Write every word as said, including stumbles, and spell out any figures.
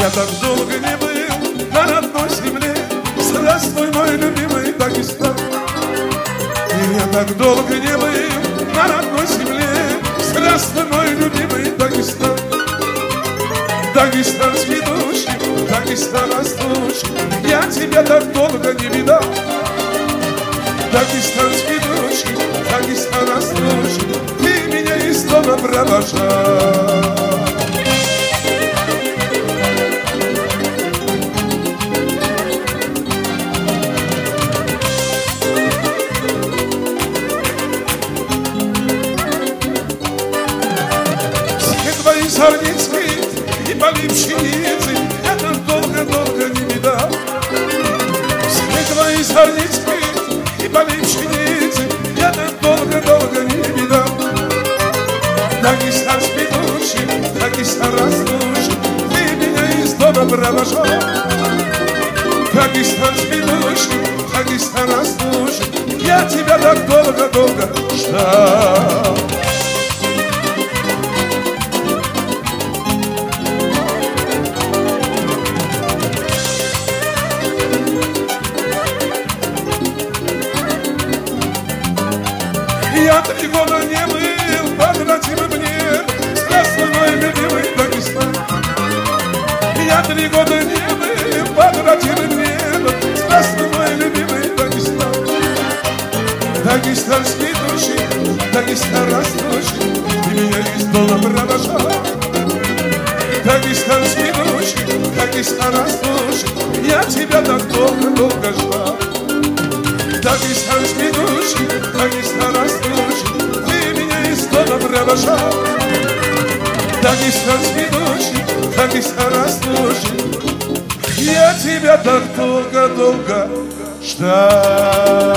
Я так долго не был на родной земле. Здравствуй, мой любимый Дагестан. Я так долго не был на родной земле. Здравствуй, мой любимый Дагестан. Дагестанский душик, Дагестан растущий, я тебя так долго не видал. Дагестанский душик, Дагестан растущий, ты меня из дома провожал. Зорницкий и поли пшеницы я так долго-долго не видал. Все твои зорницкие и поли пшеницы я так долго-долго не видал. Дагестанский душик, Дагестан растущий, ты меня из дома провожал. Дагестанский душик, Дагестан растущий, я тебя так долго-долго ждал. Я три года не был под родимым небом. Здравствуй, мой любимый Дагестан. Я три года не был под родимым небом. Здравствуй, мой любимый Дагестан. Дагестанский душик, Дагестан растущий, ты меня из дома провожал. Дагестанский душик, Дагестан растущий, я тебя так долго-долго ждал. Дагестанский душик, Дагестан растущий, ты меня из дома провожал. Дагестанский душик, Дагестан растущий, я тебя так долго-долго ждал.